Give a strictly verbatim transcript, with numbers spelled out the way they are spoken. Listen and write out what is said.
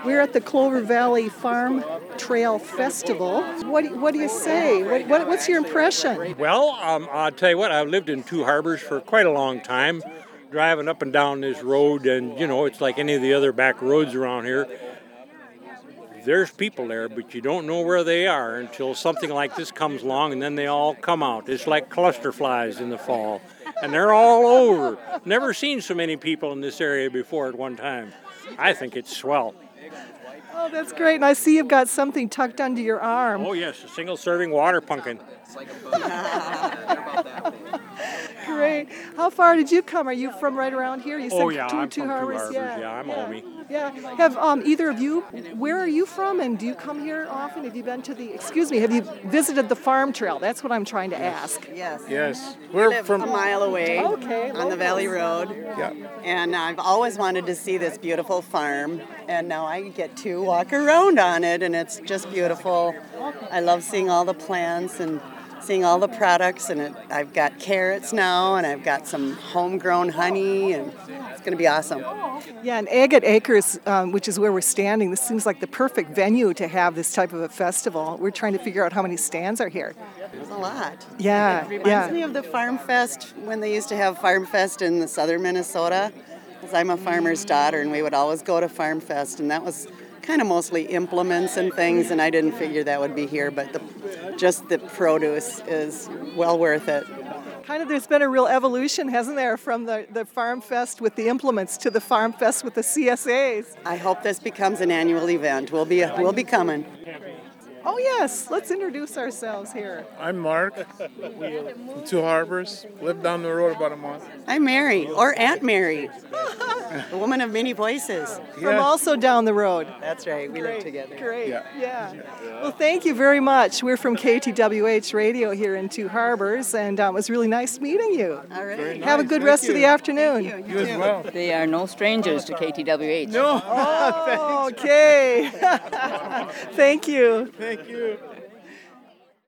We're at the Clover Valley Farm Trail Festival. What do, what do you say? What, what, what's your impression? Well, um, I'll tell you what, I've lived in Two Harbors for quite a long time, driving up and down this road, and, you know, it's like any of the other back roads around here. There's people there, but you don't know where they are until something like this comes along, and then they all come out. It's like cluster flies in the fall, and they're all over. Never seen so many people in this area before at one time. I think it's swell. Oh, that's great. And I see you've got something tucked under your arm. Oh, yes, a single-serving water pumpkin. Great. How far did you come? Are you from right around here? You said oh, yeah, two, I'm two from Harbors. Two Harbors. Yeah, yeah, I'm yeah. a homie. Yeah. Have um, either of you, where are you from, and do you come here often? Have you been to the, excuse me, have you visited the farm trail? That's what I'm trying to ask. Yes. Yes. We We're live from a mile away Okay, on the Valley Road. Yeah. And I've always wanted to see this beautiful farm, and now I get to walk around on it, and it's just beautiful. I love seeing all the plants and seeing all the products, and it, I've got carrots now, and I've got some homegrown honey, and it's going to be awesome. Yeah, and Agate Acres, um, which is where we're standing, this seems like the perfect venue to have this type of a festival. We're trying to figure out how many stands are here. There's a lot. Yeah, It reminds yeah. me of the Farm Fest when they used to have Farm Fest in the southern Minnesota, because I'm a farmer's daughter, and we would always go to Farm Fest, and that was kind of mostly implements and things, and I didn't figure that would be here, but the, just the produce is well worth it. Kind of, there's been a real evolution, hasn't there, from the, the Farm Fest with the implements to the Farm Fest with the C S As. I hope this becomes an annual event. We'll be we'll be coming. Oh, yes, let's introduce ourselves here. I'm Mark from Two Harbors. Lived down the road about a month. I'm Mary, or Aunt Mary, the woman of many voices. From also down the road. That's right, we live together. Great, Yeah. yeah. Well, thank you very much. We're from K T W H Radio here in Two Harbors, and um, it was really nice meeting you. All right. Have a good Thank rest you. of the afternoon. You as well. They are no strangers to K T W H. No. Oh, okay. Thank you. Thank you.